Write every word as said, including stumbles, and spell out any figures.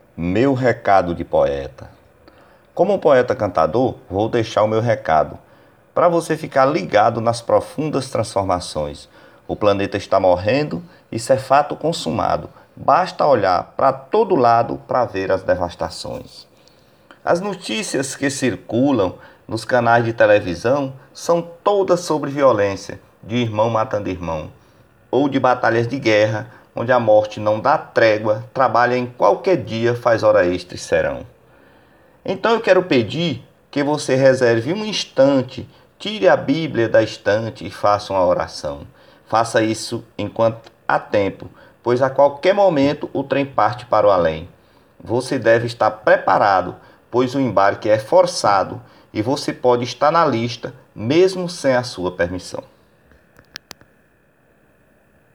Meu recado de poeta. Como um poeta cantador, vou deixar o meu recado para você ficar ligado nas profundas transformações. O planeta está morrendo, isso é fato consumado. Basta olhar para todo lado para ver as devastações. As notícias que circulam nos canais de televisão são todas sobre violência, de irmão matando irmão, ou de batalhas de guerra, onde a morte não dá trégua, trabalha em qualquer dia, faz hora extra e serão. Então eu quero pedir que você reserve um instante, tire a Bíblia da estante e faça uma oração. Faça isso enquanto há tempo, pois a qualquer momento o trem parte para o além. Você deve estar preparado, pois o embarque é forçado e você pode estar na lista, mesmo sem a sua permissão.